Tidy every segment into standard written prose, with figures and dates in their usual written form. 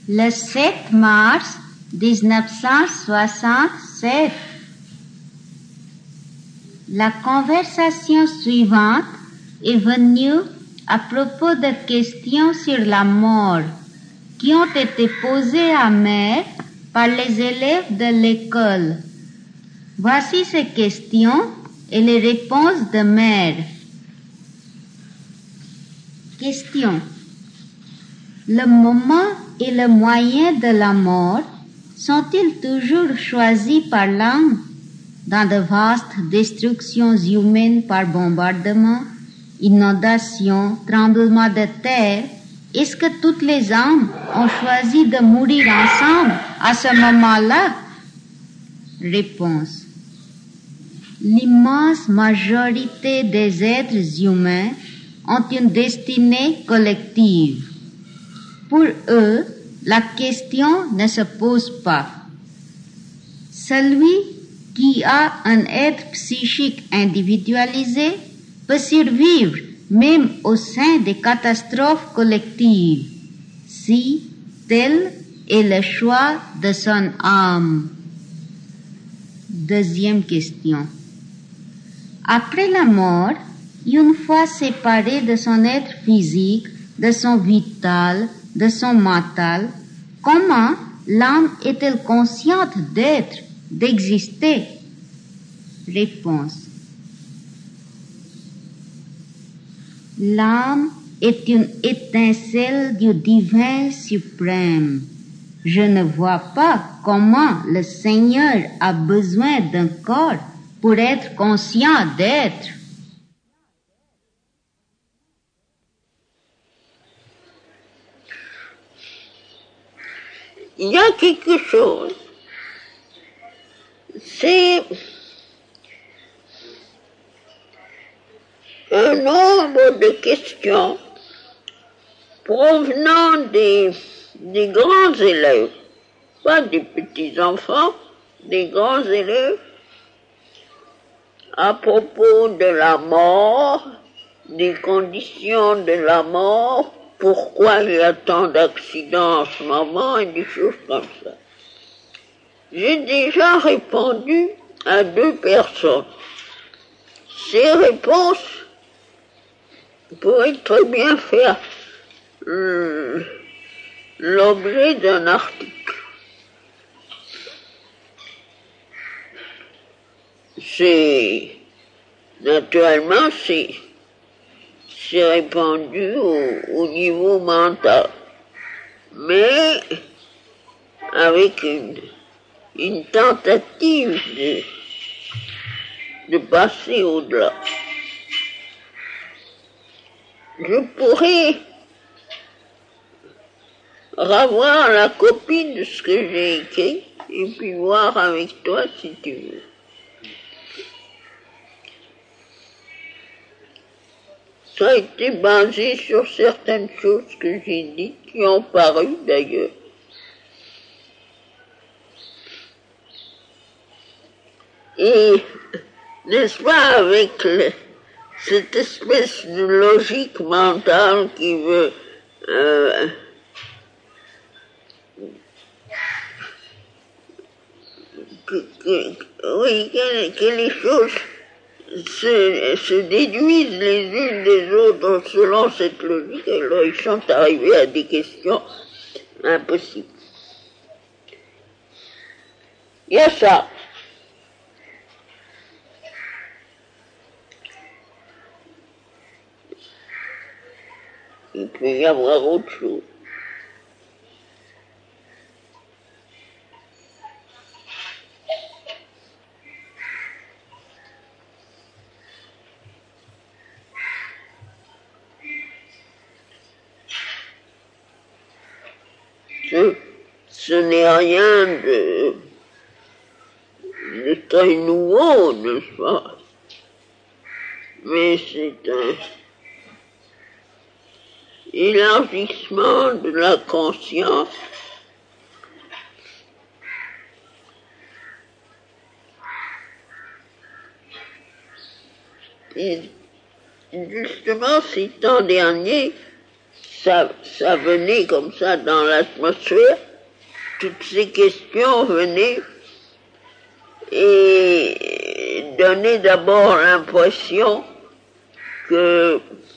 Le 7 mars 1967, la conversation suivante est venue à propos de questions sur la mort qui ont été posées à Mère par les élèves de l'école. Voici ces questions et les réponses de Mère. Question. Le moment et le moyen de la mort sont-ils toujours choisis par l'âme dans de vastes destructions humaines par bombardement, inondations, tremblements de terre? Est-ce que toutes les âmes ont choisi de mourir ensemble à ce moment-là? Réponse. L'immense majorité des êtres humains ont une destinée collective. Pour eux, la question ne se pose pas. Celui qui a un être psychique individualisé peut survivre même au sein des catastrophes collectives, si tel est le choix de son âme. Deuxième question. Après la mort, une fois séparé de son être physique, de son vital, de son mental, comment l'âme est-elle consciente d'être, d'exister? Réponse. L'âme est une étincelle du divin suprême. Je ne vois pas comment le Seigneur a besoin d'un corps pour être conscient d'être. Il y a quelque chose, c'est un nombre de questions provenant des grands élèves, pas des petits enfants, des grands élèves, à propos de la mort, des conditions de la mort, pourquoi il y a tant d'accidents en ce moment et des choses comme ça. J'ai déjà répondu à 2 personnes. Ces réponses pourraient très bien faire l'objet d'un article. Naturellement, c'est répandu au niveau mental, mais avec une tentative de passer au-delà. Je pourrais revoir la copie de ce que j'ai écrit et puis voir avec toi si tu veux. Ça a été basé sur certaines choses que j'ai dites, qui ont paru d'ailleurs. Et, n'est-ce pas, avec cette espèce de logique mentale qui veut que les choses se déduisent les unes des autres selon cette logique, alors ils sont arrivés à des questions impossibles. Il y a ça. Il peut y avoir autre chose. Ce n'est rien de très nouveau, n'est-ce pas? Mais c'est un élargissement de la conscience et justement ces temps derniers, ça venait comme ça dans l'atmosphère, toutes ces questions venaient et donnaient d'abord l'impression que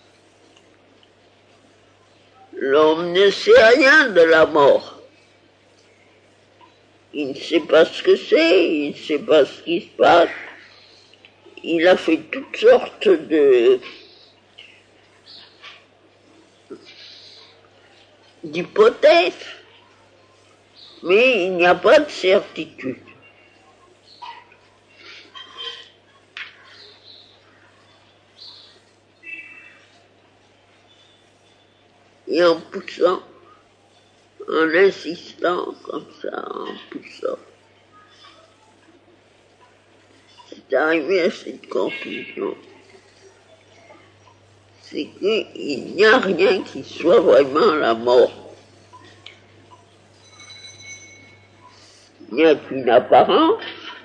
l'homme ne sait rien de la mort. Il ne sait pas ce que c'est, il ne sait pas ce qui se passe. Il a fait toutes sortes d'hypothèses, mais il n'y a pas de certitude. Et en poussant, en insistant comme ça, en poussant, c'est arrivé à cette conclusion. C'est qu'il n'y a rien qui soit vraiment la mort. Il n'y a qu'une apparence,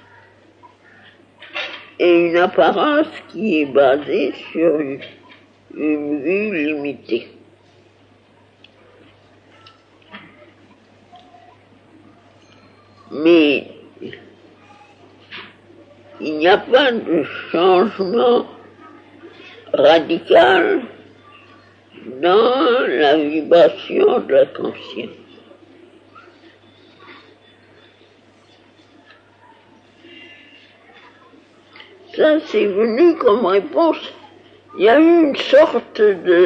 et une apparence qui est basée sur une vue limitée. Mais il n'y a pas de changement radical dans la vibration de la conscience. Ça, c'est venu comme réponse. Il y a eu une sorte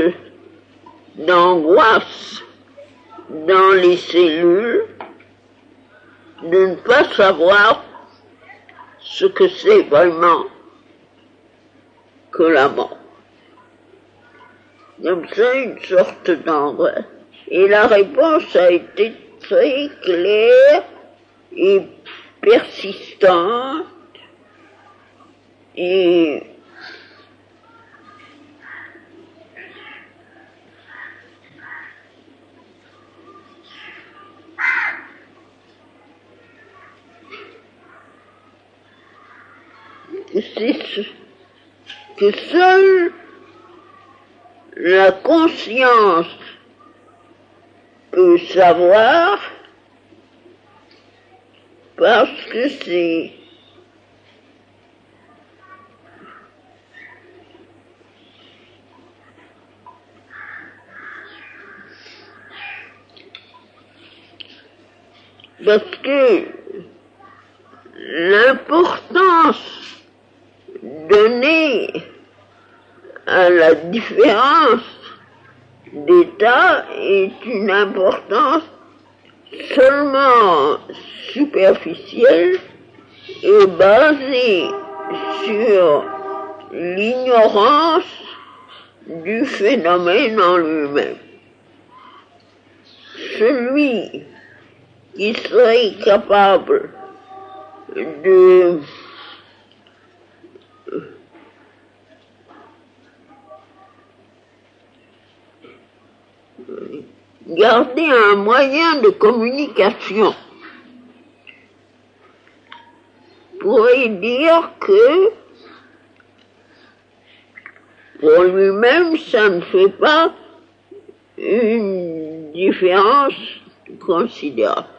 d'angoisse dans les cellules de ne pas savoir ce que c'est vraiment que la mort. Comme ça, une sorte d'angoisse. Et la réponse a été très claire et persistante et que seule la conscience peut savoir, parce que c'est l'importance donnée à la différence d'état est une importance seulement superficielle et basée sur l'ignorance du phénomène en lui-même. Celui qui serait capable de garder un moyen de communication pourrait dire que pour lui-même ça ne fait pas une différence considérable.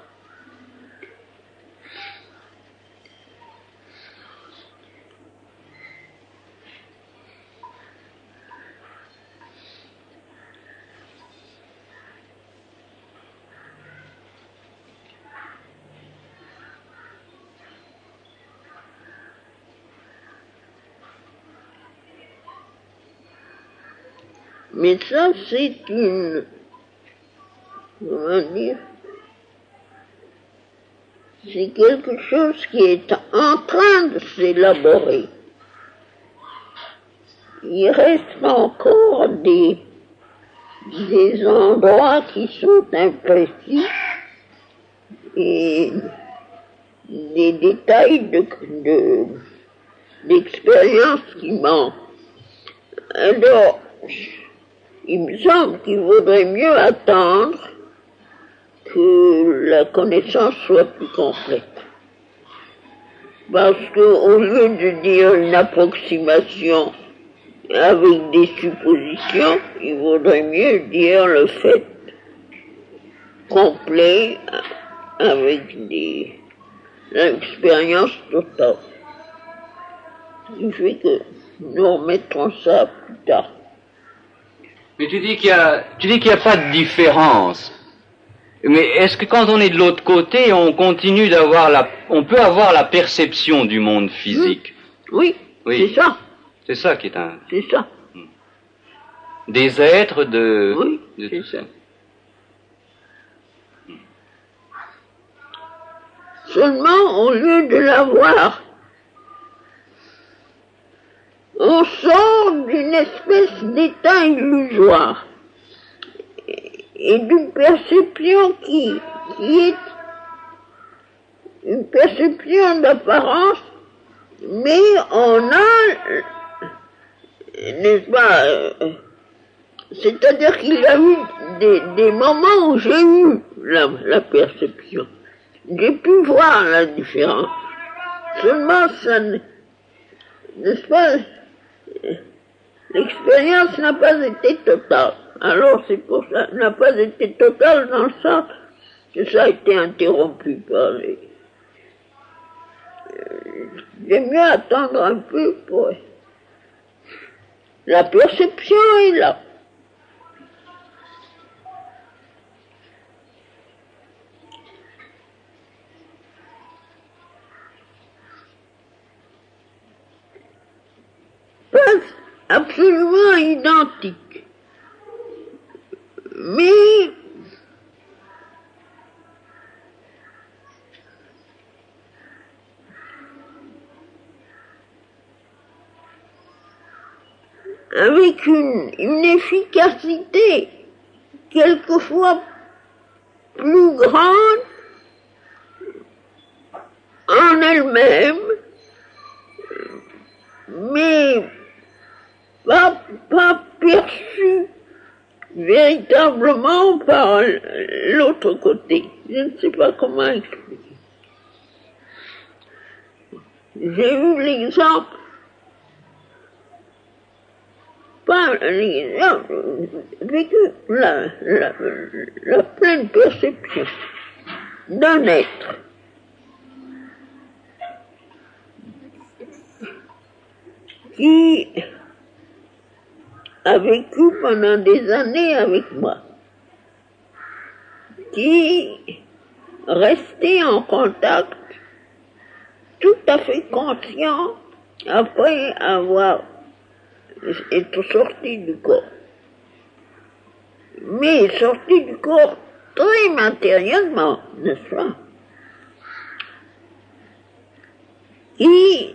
Mais ça, c'est c'est quelque chose qui est en train de s'élaborer. Il reste encore des endroits qui sont imprécis et des détails d'expérience qui manquent. Alors, il me semble qu'il vaudrait mieux attendre que la connaissance soit plus complète. Parce qu'au lieu de dire une approximation avec des suppositions, il vaudrait mieux dire le fait complet avec l'expérience totale. Il fait que nous remettrons ça plus tard. Mais tu dis qu'il y a pas de différence. Mais est-ce que quand on est de l'autre côté, on continue on peut avoir la perception du monde physique? Oui, c'est ça. C'est ça qui est C'est ça. Des êtres de... Oui, c'est ça. Seulement, au lieu de l'avoir, on sort d'une espèce d'état illusoire et d'une perception qui est une perception d'apparence, mais on a, n'est-ce pas, c'est-à-dire qu'il y a eu des moments où j'ai eu la perception. J'ai pu voir la différence. Seulement, ça, n'est-ce pas, l'expérience n'a pas été totale. Alors c'est pour ça, n'a pas été totale dans le sens que ça a été interrompu par les... J'aime mieux attendre un peu pour... La perception est là. Pas absolument identique. Mais avec une efficacité quelquefois plus grande en elle-même, mais pas perçue véritablement par l'autre côté. Je ne sais pas comment expliquer. J'ai eu l'exemple, pas l'exemple, vécu la pleine perception d'un être qui a vécu pendant des années avec moi, qui restait en contact tout à fait conscient après avoir été sorti du corps. Mais sorti du corps très matériellement, n'est-ce pas? Qui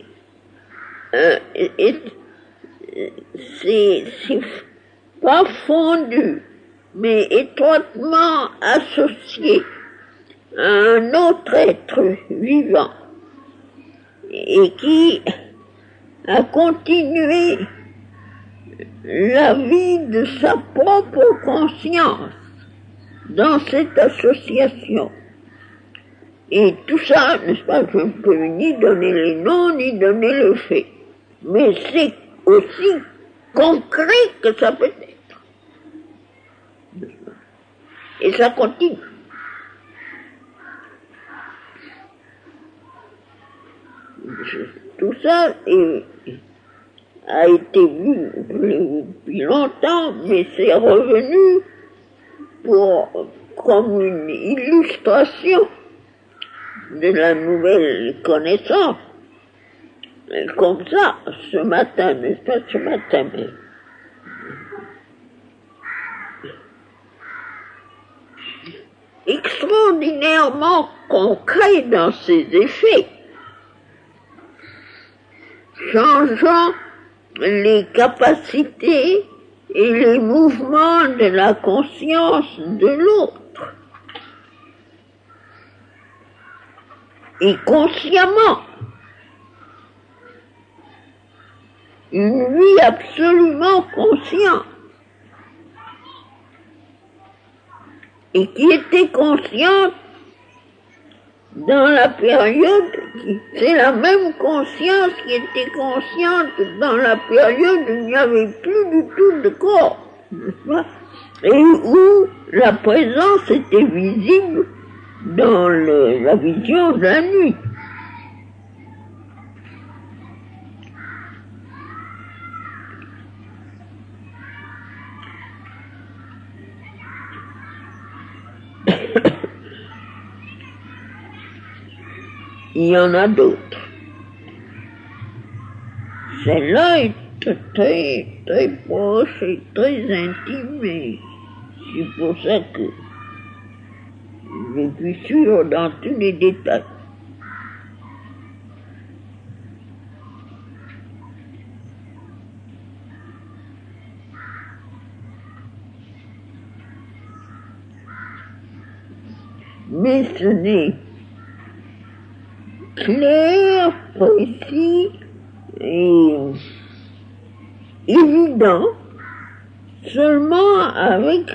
c'est pas fondu, mais étroitement associé à un autre être vivant et qui a continué la vie de sa propre conscience dans cette association. Et tout ça, n'est-ce pas, je ne peux ni donner les noms, ni donner le fait. Mais c'est aussi concret que ça peut être. Et ça continue. Tout ça a été vu depuis longtemps, mais c'est revenu comme une illustration de la nouvelle connaissance. Et comme ça, ce matin, n'est-ce pas, ce matin même. Extraordinairement concret dans ses effets, changeant les capacités et les mouvements de la conscience de l'autre. Et consciemment, une vie absolument consciente, et qui était consciente dans la période, c'est la même conscience qui était consciente dans la période où il n'y avait plus du tout de corps, n'est-ce pas? Et où la présence était visible dans la vision de la nuit. Il y en a d'autres. Celle-là est très, très proche et très intime, et c'est pour ça que je suis sûr dans tous les détails. Mais ce n'est clair, précis et évident seulement avec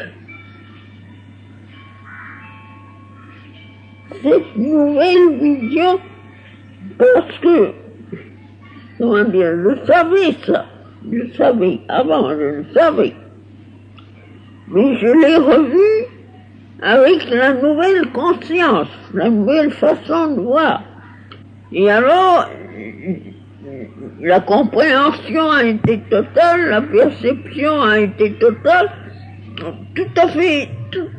cette nouvelle vision, parce que, comment dire, je savais ça, je savais, avant je le savais, mais je l'ai revu avec la nouvelle conscience, la nouvelle façon de voir. Et alors, la compréhension a été totale, la perception a été totale, tout à fait,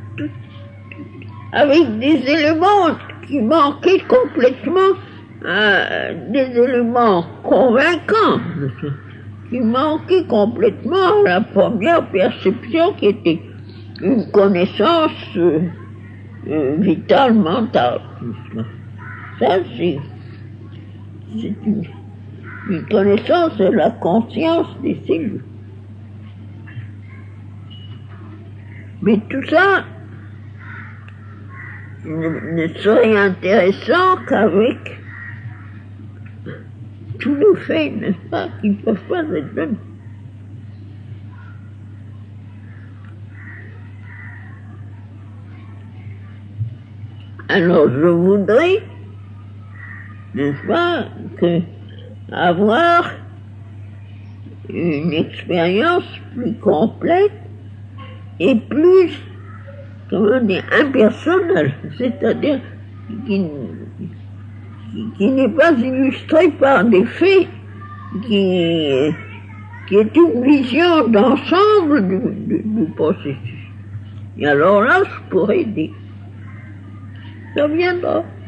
avec des éléments qui manquaient complètement, des éléments convaincants, qui manquaient complètement à la première perception qui était une connaissance vitale, mentale. Ça, c'est une connaissance de la conscience des cellules. Mais tout ça ne serait intéressant qu'avec tous les faits, n'est-ce pas, qui ne peuvent pas être donnés. Alors je voudrais, n'est-ce pas, avoir une expérience plus complète et plus, comment dire, impersonnelle, c'est-à-dire qui n'est pas illustrée par des faits, qui est une vision d'ensemble du processus. Et alors là, je pourrais dire, ça viendra.